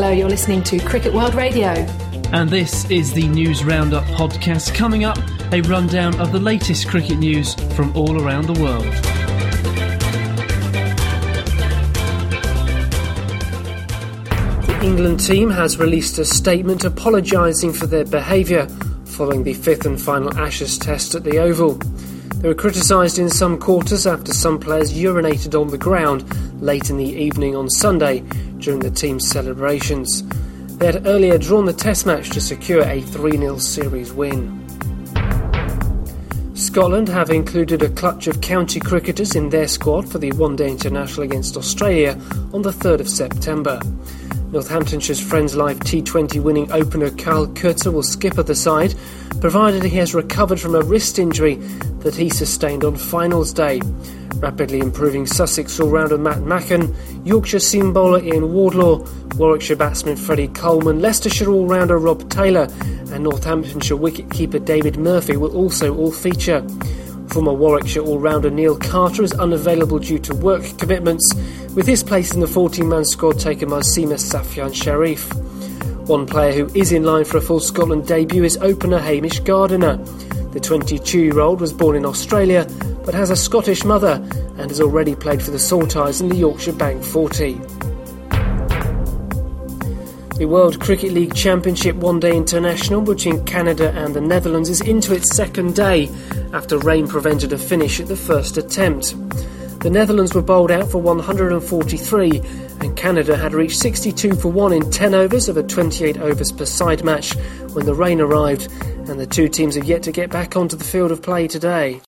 Hello, you're listening to Cricket World Radio. And this is the News Roundup podcast. Coming up, a rundown of the latest cricket news from all around the world. The England team has released a statement apologising for their behaviour following the fifth and final Ashes test at the Oval. They were criticised in some quarters after some players urinated on the ground late in the evening on Sunday during the team's celebrations. They had earlier drawn the test match to secure a 3-0 series win. Scotland have included a clutch of county cricketers in their squad for the one-day international against Australia on the 3rd of September. Northamptonshire's Friends Life T20 winning opener Kyle Coetzer will skipper the side, provided he has recovered from a wrist injury that he sustained on finals day. Rapidly improving Sussex all-rounder Matt Mackin, Yorkshire seam bowler Ian Wardlaw, Warwickshire batsman Freddie Coleman, Leicestershire all-rounder Rob Taylor and Northamptonshire wicket-keeper David Murphy will also all feature. Former Warwickshire all-rounder Neil Carter is unavailable due to work commitments, with his place in the 14-man squad taken by seamer Safyan Sharif. One player who is in line for a full Scotland debut is opener Hamish Gardiner. The 22-year-old was born in Australia but has a Scottish mother and has already played for the Saltires in the Yorkshire Bank 40. The World Cricket League Championship One-Day International between Canada and the Netherlands is into its second day after rain prevented a finish at the first attempt. The Netherlands were bowled out for 143 and Canada had reached 62 for 1 in 10 overs of a 28 overs per side match when the rain arrived, and the two teams have yet to get back onto the field of play today.